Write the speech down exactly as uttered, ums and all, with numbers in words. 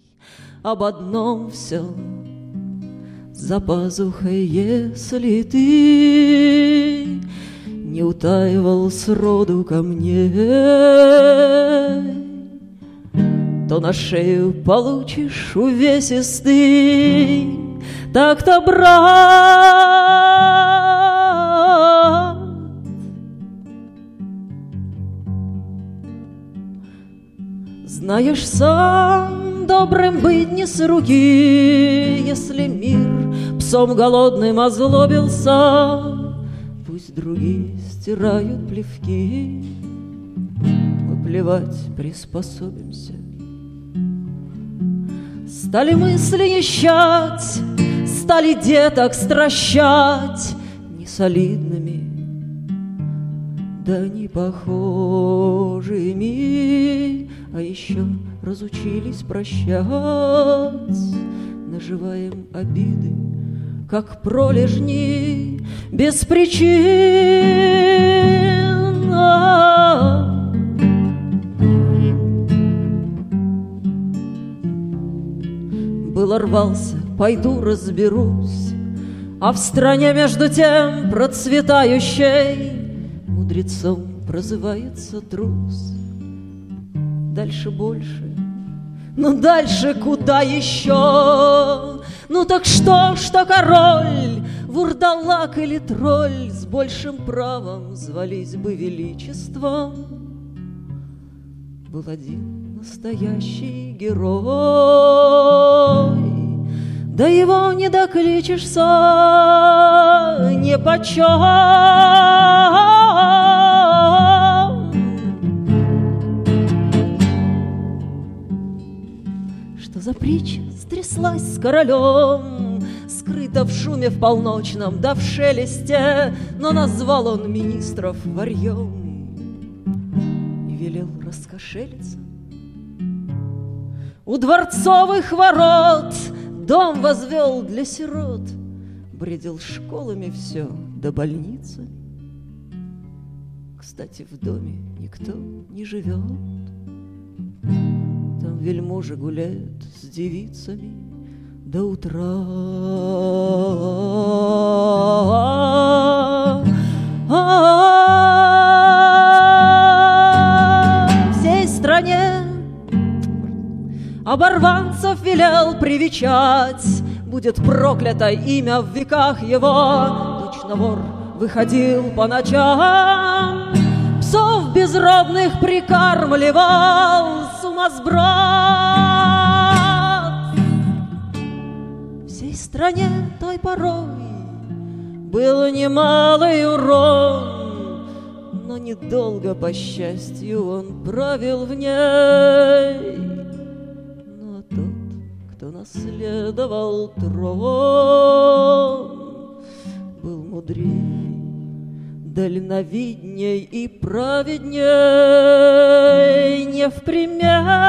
об одном все за пазухой, если ты не утаивал сроду ко мне, то на шею получишь увесистый так-то, брат. Знаешь, сам добрым быть не с руки, если мир псом голодным озлобился. Пусть другие стирают плевки, мы плевать приспособимся. Стали мысли нищать, стали деток стращать несолидными, да не похожими, а еще разучились прощать. Наживаем обиды, как пролежни, без причин. Было рвался, пойду разберусь, а в стране между тем процветающей мудрецом прозывается трус. Дальше больше, ну дальше куда еще? Ну так что, что король, вурдалак или тролль с большим правом звались бы величеством? Был один настоящий герой, да его не докличешься нипочем. Что за притча стряслась с королем, скрыта в шуме в полночном, да в шелесте, но назвал он министров варьем и велел раскошелиться. У дворцовых ворот дом возвел для сирот, бредил школами все до больницы. Кстати, в доме никто не живет, там вельможи гуляют с девицами до утра. Всей стране оборванцев велел привечать, будет проклято имя в веках его. Точно вор выходил по ночам, псов безродных прикармливал сумасброд. Всей стране той порой был немалый урон, но недолго, по счастью, он правил в ней. Ну а тот, кто наследовал трон, был мудрей, дальновидней и праведней, не в пример.